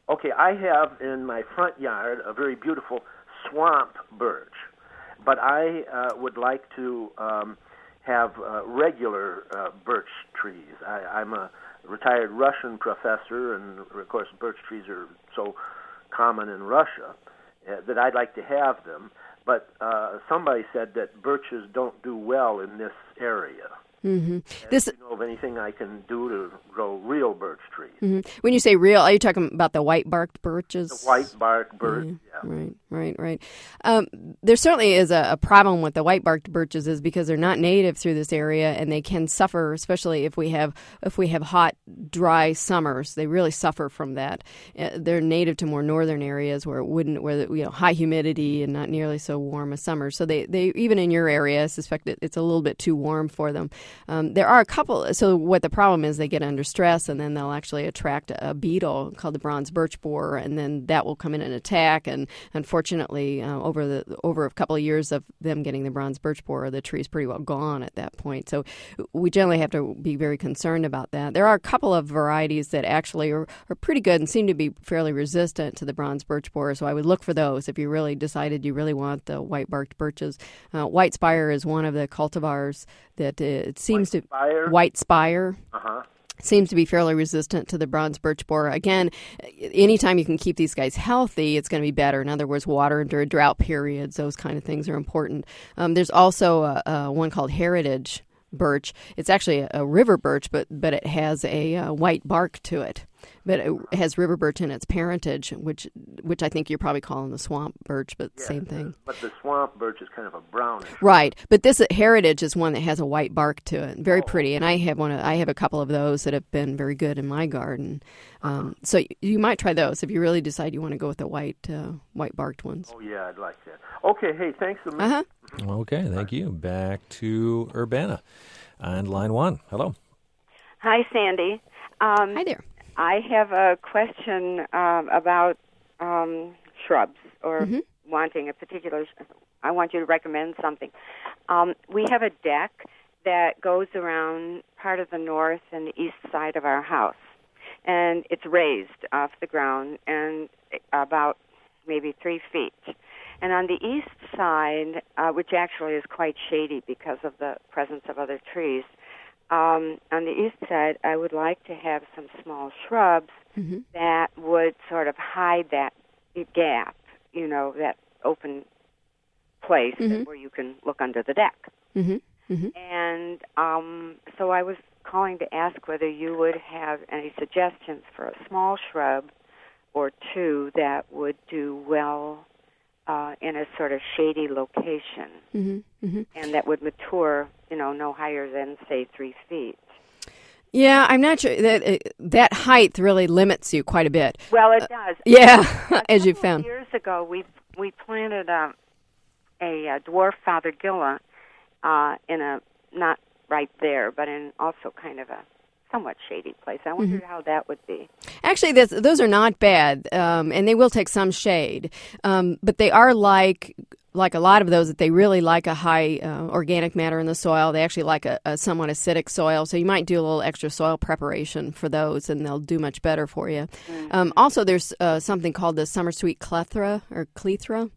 Okay, I have in my front yard a very beautiful swamp birch, but I uh, would like to um, have uh, regular uh, birch trees. I, I'm a retired Russian professor, and of course birch trees are so common in Russia uh, that I'd like to have them. But uh, somebody said that birches don't do well in this area. Mm-hmm. This, do you know of anything I can do to grow real birch trees? Mm-hmm. When you say real, are you talking about the white-barked birches? The white-barked birch, mm-hmm. yeah. Right, right, right. Um, there certainly is a, a problem with the white-barked birches is because they're not native through this area, and they can suffer, especially if we have if we have hot, dry summers. They really suffer from that. Uh, they're native to more northern areas where it wouldn't, where you know, high humidity and not nearly so warm as summer. So they, they even in your area, I suspect that it's a little bit too warm for them. Um, there are a couple. So what the problem is, they get under stress, and then they'll actually attract a beetle called the bronze birch borer, and then that will come in and attack. And unfortunately, uh, over the over a couple of years of them getting the bronze birch borer, the tree's pretty well gone at that point. So we generally have to be very concerned about that. There are a couple of varieties that actually are, are pretty good and seem to be fairly resistant to the bronze birch borer. So I would look for those if you really decided you really want the white-barked birches. Uh, White Spire is one of the cultivars that uh, it seems White to Spire? White Spire. Uh-huh. Seems to be fairly resistant to the bronze birch borer. Again, anytime you can keep these guys healthy, it's going to be better. In other words, water during drought periods, those kind of things are important. Um, there's also a, a one called Heritage birch. It's actually a, a river birch, but but it has a, a white bark to it. But it has river birch in its parentage, which which I think you're probably calling the swamp birch, but Yeah, same thing. But the swamp birch is kind of a brownish. Right, but this Heritage is one that has a white bark to it, very pretty. And I have one. Of, I have a couple of those that have been very good in my garden. Um, so you might try those if you really decide you want to go with the white uh, white barked ones. Oh yeah, I'd like that. Okay, hey, thanks a minute. Uh-huh. Okay, thank you. Back to Urbana on line one. Hello. Hi, Sandy. Um, Hi there. I have a question um, about um, shrubs or mm-hmm. wanting a particular. I want you to recommend something. Um, we have a deck that goes around part of the north and the east side of our house, and it's raised off the ground and about maybe three feet. And on the east side, uh, which actually is quite shady because of the presence of other trees, Um, on the east side, I would like to have some small shrubs mm-hmm. that would sort of hide that gap, you know, that open place mm-hmm. where you can look under the deck. Mm-hmm. Mm-hmm. And um, so I was calling to ask whether you would have any suggestions for a small shrub or two that would do well uh, in a sort of shady location mm-hmm. Mm-hmm. and that would mature, you know, no higher than, say, three feet. Yeah, I'm not sure that uh, that height really limits you quite a bit. Well, it does. Uh, yeah, as you found. found. Years ago, we we planted a, a, a dwarf Fothergilla uh, in a, not right there, but in also kind of a somewhat shady place. I wondered mm-hmm. how that would be. Actually, this, those are not bad, um, and they will take some shade, um, but they are like like a lot of those that they really like a high uh, organic matter in the soil. They actually like a, a somewhat acidic soil, so you might do a little extra soil preparation for those, and they'll do much better for you. Mm-hmm. Um, also, there's uh, something called the summer sweet clethra or clethra.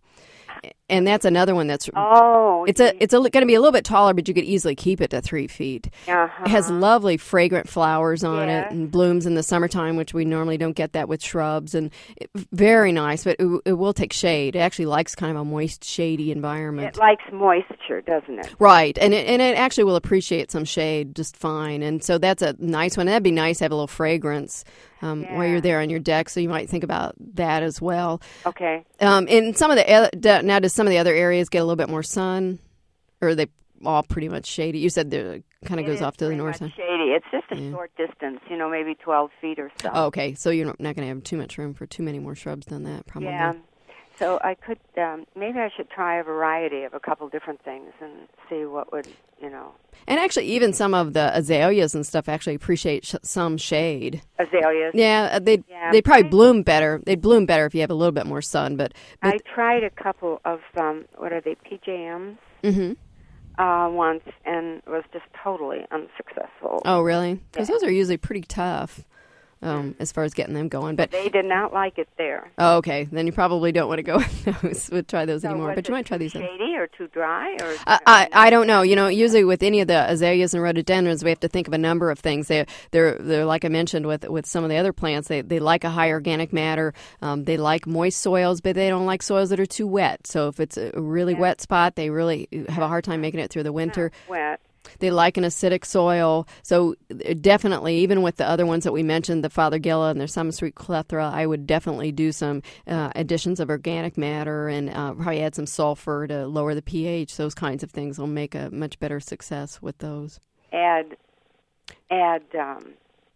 And that's another one that's oh, it's a it's a, going to be a little bit taller, but you could easily keep it to three feet. Uh-huh. It has lovely fragrant flowers on yes. it and blooms in the summertime, which we normally don't get that with shrubs. And it, very nice, but it, it will take shade. It actually likes kind of a moist, shady environment. It likes moisture, doesn't it? Right, and it, and it actually will appreciate some shade just fine. And so that's a nice one. That'd be nice to have a little fragrance. Um, yeah. while you're there on your deck, so you might think about that as well. Okay. Um, in some of the now, does some of the other areas get a little bit more sun, or are they all pretty much shady? You said it kind of it goes off to the north side. side. Shady. It's just a yeah. short distance, you know, maybe twelve feet or so. Oh, okay, so you're not going to have too much room for too many more shrubs than that, probably. Yeah. So I could um, maybe I should try a variety of a couple different things and see what would, you know. And actually, even some of the azaleas and stuff actually appreciate sh- some shade. Azaleas. Yeah, they yeah. they probably bloom better. They'd bloom better if you have a little bit more sun. But, but I tried a couple of um, what are they, P J Ms? Mm-hmm. Uh, once, and was just totally unsuccessful. Oh, really? Because yeah. those are usually pretty tough. um, as far as getting them going. But they did not like it there. Oh, okay. Then you probably don't want to go with those. We'll try those so anymore. But you might try these. Shady or too dry? Or uh, I I don't know. You know, usually with any of the azaleas and rhododendrons, we have to think of a number of things. They they're they're like I mentioned with with some of the other plants. They they like a high organic matter. Um, they like moist soils, but they don't like soils that are too wet. So if it's a really yeah. wet spot, they really have a hard time making it through the winter. Not wet. They like an acidic soil. So definitely, even with the other ones that we mentioned, the Fothergilla and the Summer Sweet Clethra, I would definitely do some uh, additions of organic matter and uh, probably add some sulfur to lower the pH. Those kinds of things will make a much better success with those. Add, add um,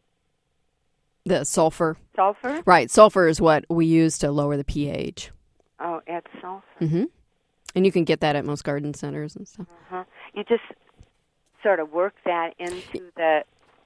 the sulfur. Sulfur? Right. Sulfur is what we use to lower the pH. Oh, add sulfur. Mm-hmm. And you can get that at most garden centers and stuff. Uh-huh. You just sort of work that into the...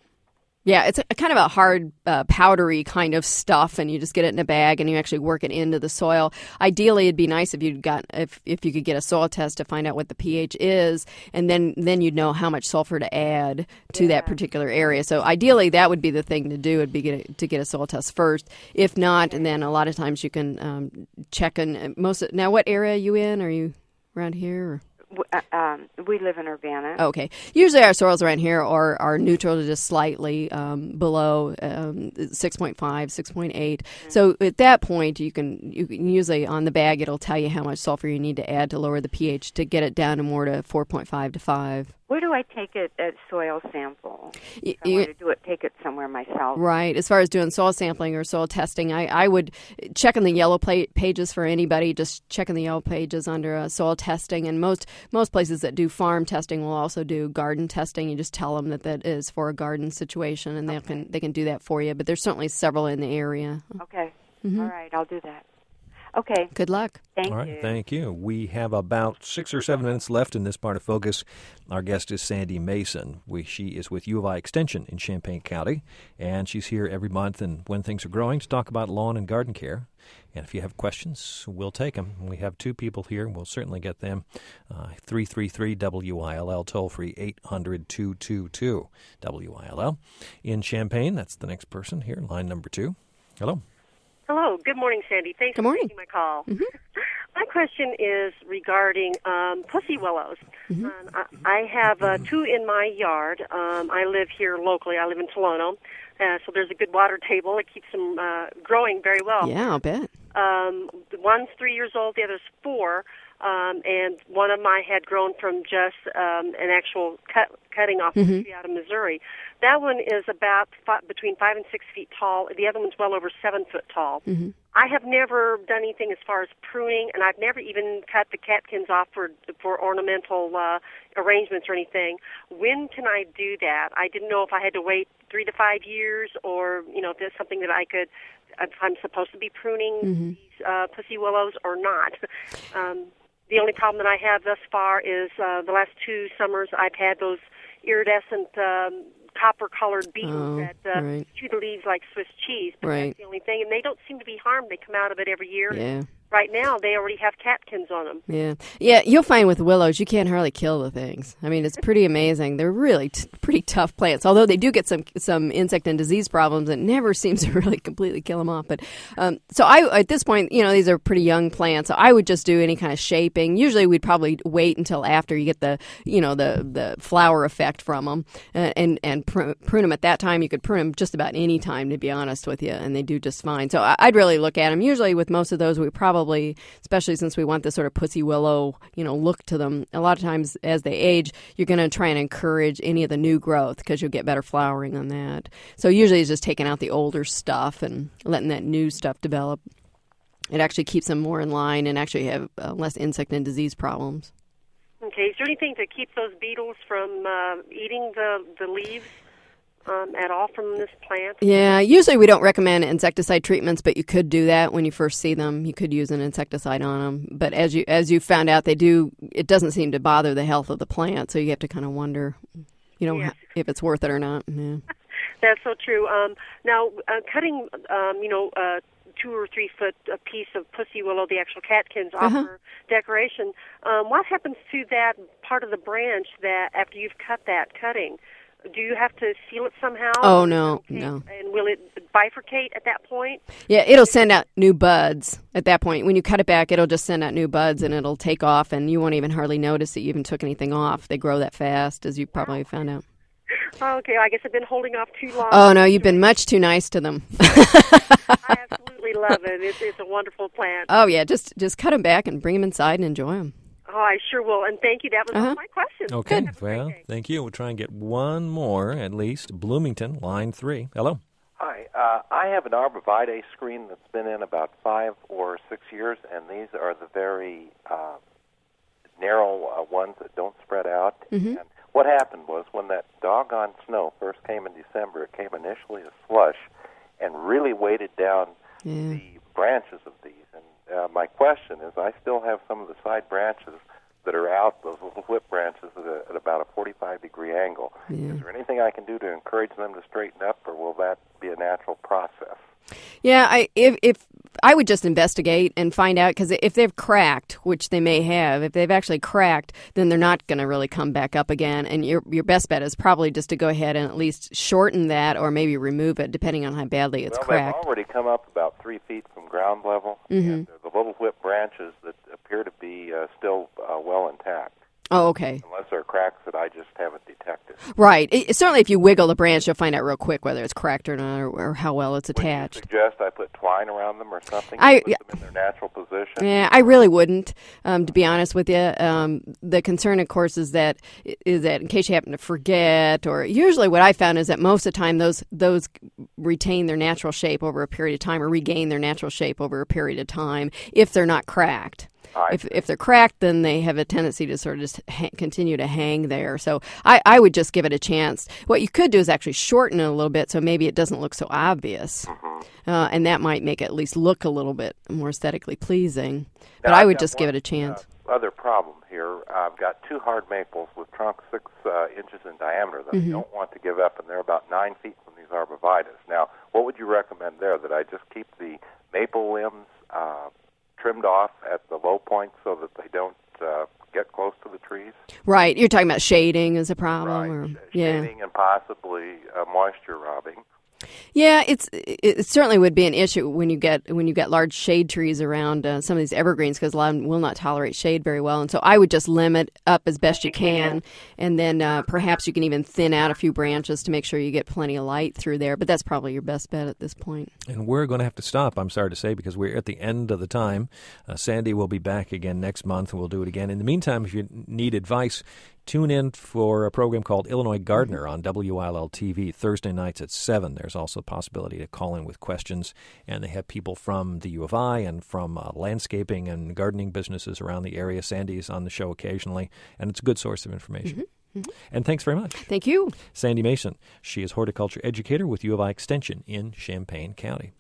Yeah, it's a, a kind of a hard, uh, powdery kind of stuff, and you just get it in a bag, and you actually work it into the soil. Ideally, it'd be nice if you got if if you could get a soil test to find out what the pH is, and then then you'd know how much sulfur to add to yeah. that particular area. So ideally, that would be the thing to do. Would be get a, to get a soil test first. If not, and then a lot of times you can um, check in most. Now, what area are you in? Are you around here? Or? Uh, um, we live in Urbana. Okay. Usually our soils around here are, are neutral to just slightly um, below um, six point five, six point eight. Mm-hmm. So at that point, you can you can usually on the bag, it'll tell you how much sulfur you need to add to lower the pH to get it down to more to four point five to five. Where do I take it a soil sample? If I you, want to do it, take it somewhere myself. Right. As far as doing soil sampling or soil testing, I, I would check in the yellow plate pages for anybody. Just check in the yellow pages under uh, soil testing. And most most places that do farm testing will also do garden testing. You just tell them that that is for a garden situation, and okay. they can they can do that for you. But there's certainly several in the area. Okay. Mm-hmm. All right. I'll do that. Okay. Good luck. Thank All right, you. Thank you. We have about six or seven minutes left in this part of Focus. Our guest is Sandy Mason. We, she is with U of I Extension in Champaign County, and she's here every month and when things are growing to talk about lawn and garden care. And if you have questions, we'll take them. We have two people here. We'll certainly get them. Uh, three three three W I L L, toll-free eight hundred, two two two, W I L L. In Champaign, that's the next person here, line number two. Hello. Hello. Good morning, Sandy. Thanks Good for morning. taking my call. Mm-hmm. My question is regarding um, pussy willows. Mm-hmm. Um, I, I have uh, two in my yard. Um, I live here locally. I live in Tolono, uh, so there's a good water table. It keeps them uh, growing very well. Yeah, I'll bet. Um, one's three years old. The other's four. Um, and one of them I had grown from just um, an actual cut, cutting off Mm-hmm. a tree out of Missouri. That one is about five, between five and six feet tall. The other one's well over seven foot tall. Mm-hmm. I have never done anything as far as pruning, and I've never even cut the catkins off for for ornamental uh, arrangements or anything. When can I do that? I didn't know if I had to wait three to five years, or you know, if there's something that I could, if I'm supposed to be pruning Mm-hmm. these uh, pussy willows or not. Um, the only problem that I have thus far is uh, the last two summers I've had those iridescent um, copper-colored beetles Oh, that uh, right. chew the leaves like Swiss cheese. But Right. that's the only thing, and they don't seem to be harmed. They come out of it every year. Yeah. Right now, they already have catkins on them. Yeah, yeah. You'll find with willows, you can't hardly kill the things. I mean, it's pretty amazing. They're really t- pretty tough plants. Although they do get some some insect and disease problems, it never seems to really completely kill them off. But um, so I, at this point, you know, these are pretty young plants. So I would just do any kind of shaping. Usually, we'd probably wait until after you get the, you know, the the flower effect from them, uh, and and pr- prune them at that time. You could prune them just about any time, to be honest with you, and they do just fine. So I, I'd really look at them. Usually, with most of those, we probably, especially since we want this sort of pussy willow, you know, look to them. A lot of times as they age, you're going to try and encourage any of the new growth because you'll get better flowering on that. So usually it's just taking out the older stuff and letting that new stuff develop. It actually keeps them more in line and actually have uh, less insect and disease problems. Okay, is there anything to keep those beetles from uh, eating the, the leaves um, at all from this plant? Yeah, usually we don't recommend insecticide treatments, but you could do that when you first see them. You could use an insecticide on them. But as you as you found out, they do. It doesn't seem to bother the health of the plant, so you have to kind of wonder, you know, Yes. if it's worth it or not. Yeah. That's so true. Um, now, uh, cutting, um, you know, uh, two or three foot a piece of pussy willow, the actual catkins, off Uh-huh. for decoration. Um, what happens to that part of the branch that after you've cut that cutting? Do you have to seal it somehow? Oh, no, no. And will it bifurcate at that point? Yeah, it'll send out new buds at that point. When you cut it back, it'll just send out new buds, and it'll take off, and you won't even hardly notice that you even took anything off. They grow that fast, as you probably found out. Okay, I guess I've been holding off too long. Oh, no, you've been much too nice to them. I absolutely love it. It's, it's a wonderful plant. Oh, yeah, just just cut them back and bring them inside and enjoy them. Oh, I sure will. And thank you. That was Uh-huh. all my questions. Okay, well, thank you. We'll try and get one more, at least. Bloomington, line three. Hello. Hi. Uh, I have an arborvitae screen that's been in about five or six years, and these are the very uh, narrow uh, ones that don't spread out. Mm-hmm. And what happened was when that doggone snow first came in December, it came initially as slush and really weighted down Yeah. the branches of these. And uh, my question is, I still have some of the side branches that are out, those little whip branches at, a, at about a forty-five degree angle. Yeah. Is there anything I can do to encourage them to straighten up, or will that be a natural process? Yeah, I if if I would just investigate and find out, because if they've cracked, which they may have, if they've actually cracked, then they're not going to really come back up again. And your your best bet is probably just to go ahead and at least shorten that, or maybe remove it, depending on how badly it's well, cracked. They've already come up about three feet from ground level, Mm-hmm. and they're the little whip branches that appear to be uh, still uh, well intact. Oh, okay. Unless there are cracks that I just haven't detected. Right. It, certainly, if you wiggle the branch, you'll find out real quick whether it's cracked or not, or, or how well it's attached. Would you suggest I put twine around them or something I, to put them in their natural position? Yeah, I really wouldn't, um, to be honest with you. Um, the concern, of course, is that is that in case you happen to forget, or usually what I found is that most of the time those those retain their natural shape over a period of time, or regain their natural shape over a period of time if they're not cracked. If if they're cracked, then they have a tendency to sort of just ha- continue to hang there. So I, I would just give it a chance. What you could do is actually shorten it a little bit, so maybe it doesn't look so obvious, mm-hmm. uh, and that might make it at least look a little bit more aesthetically pleasing. But Now, I I've would got just one, give it a chance. Uh, other problem here. I've got two hard maples with trunks six uh, inches in diameter that Mm-hmm. I don't want to give up, and they're about nine feet from these arborvitaes. Now, what would you recommend there? That I just keep the maple limbs uh, trimmed off at the low point so that they don't uh, get close to the trees? Right. You're talking about shading as a problem? Right. Or, Sh- yeah. Shading and possibly uh, moisture robbing. Yeah, it's it certainly would be an issue when you get when you get large shade trees around uh, some of these evergreens, because a lot of them will not tolerate shade very well. And so I would just limit up as best you can, and then uh, perhaps you can even thin out a few branches to make sure you get plenty of light through there. But that's probably your best bet at this point. And we're going to have to stop, I'm sorry to say, because we're at the end of the time. Uh, Sandy will be back again next month, and we'll do it again. In the meantime, if you need advice, tune in for a program called Illinois Gardener on W I L L T V Thursday nights at seven. There's also a possibility to call in with questions, and they have people from the U of I and from uh, landscaping and gardening businesses around the area. Sandy's on the show occasionally, and it's a good source of information. Mm-hmm. Mm-hmm. And thanks very much. Thank you. Sandy Mason. She is horticulture educator with U of I Extension in Champaign County.